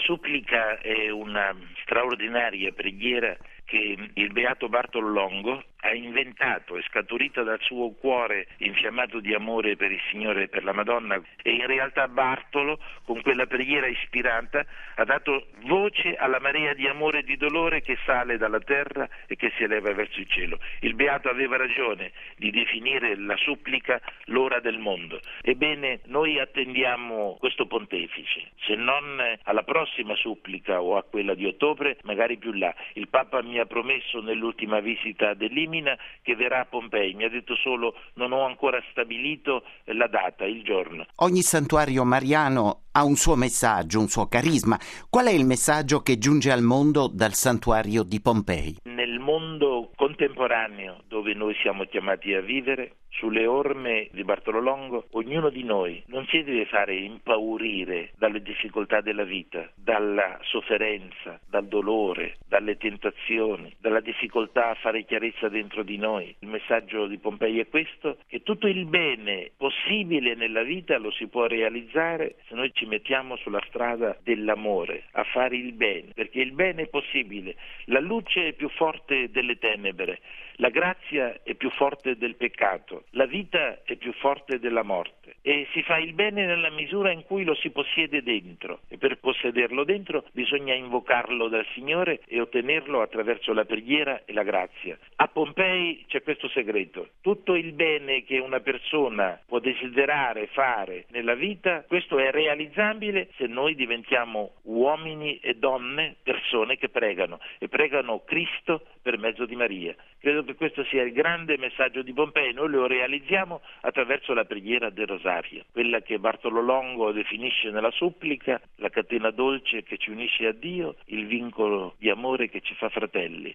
supplica è una straordinaria preghiera che il beato Bartolo Longo ha inventato, è scaturita dal suo cuore infiammato di amore per il Signore e per la Madonna, e in realtà Bartolo, con quella preghiera ispirata, ha dato voce alla marea di amore e di dolore che sale dalla terra e che si eleva verso il cielo. Il beato aveva ragione di definire la supplica l'ora del mondo. Ebbene, noi attendiamo questo pontefice, se non alla prossima supplica o a quella di ottobre, magari più là. Il Papa mi ha promesso nell'ultima visita dell'Imina che verrà a Pompei, mi ha detto solo non ho ancora stabilito la data, il giorno. Ogni santuario mariano ha un suo messaggio, un suo carisma. Qual è il messaggio che giunge al mondo dal santuario di Pompei? Nel mondo contemporaneo dove noi siamo chiamati a vivere, sulle orme di Bartolo Longo, ognuno di noi non si deve fare impaurire dalle difficoltà della vita, dalla sofferenza, dal dolore, dalle tentazioni, dalla difficoltà a fare chiarezza dentro di noi. Il messaggio di Pompei è questo, che tutto il bene possibile nella vita lo si può realizzare se noi ci mettiamo sulla strada dell'amore, a fare il bene, perché il bene è possibile. La luce è più forte delle tenebre, la grazia è più forte del peccato, la vita è più forte della morte, e si fa il bene nella misura in cui lo si possiede dentro, e per possederlo dentro bisogna invocarlo dal Signore e ottenerlo attraverso la preghiera e la grazia. A Pompei c'è questo segreto: tutto il bene che una persona può desiderare fare nella vita, questo è realizzabile se noi diventiamo uomini e donne, persone che pregano, e pregano Cristo per mezzo di Maria. Credo che questo sia il grande messaggio di Pompei. Noi lo realizziamo attraverso la preghiera del Rosario, quella che Bartolo Longo definisce nella supplica la catena dolce che ci unisce a Dio, il vincolo di amore che ci fa fratelli.